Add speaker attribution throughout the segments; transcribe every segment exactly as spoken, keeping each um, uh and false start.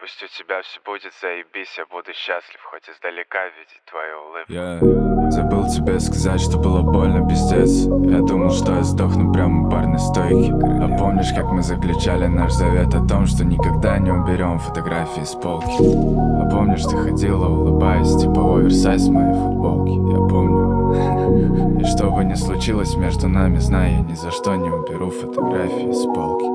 Speaker 1: Пусть у тебя все будет, заебись, я буду счастлив, хоть издалека видеть твою улыбку.
Speaker 2: Я забыл тебе сказать, что было больно, пиздец. Я думал, что я сдохну прямо у барной стойки. А помнишь, как мы заключали наш завет о том, что никогда не уберем фотографии с полки? А помнишь, ты ходила, улыбаясь, типа оверсайз в моей футболке? Я помню. И что бы ни случилось между нами, знай, я ни за что не уберу фотографии с полки.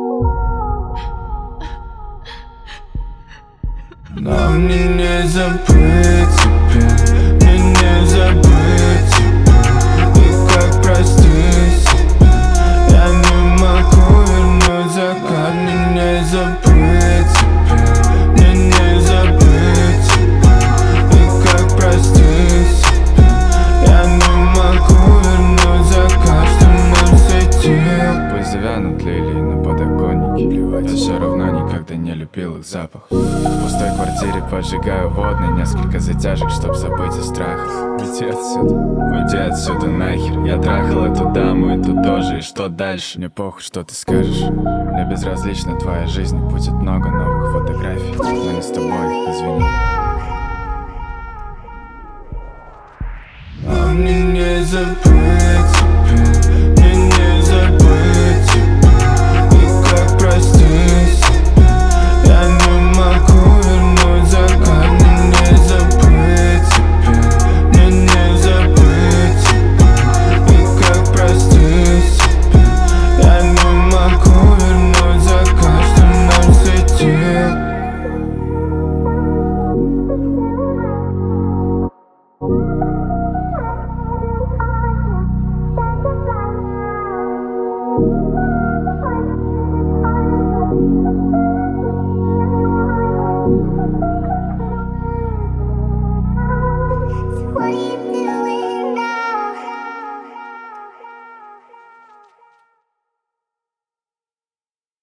Speaker 2: Но мне не забыть тебя, мне не забыть тебя. И как простить себя, я не могу вернуть закат. Мне не забыть тебя, мне не забыть тебя. И как простить себя, я не могу вернуть закат, что нам светил. Пусть завянут лилии на подоконнике, я все равно никогда не любил их запах. В пустой квартире поджигаю водный, несколько затяжек, чтоб забыть о страхах. Уйди отсюда, уйди отсюда нахер. Я трахал эту даму и ту тоже, и что дальше? Мне похуй, что ты скажешь. Мне безразлична твоя жизнь, будет много новых фотографий, но не с тобой, извини. А мне не забыть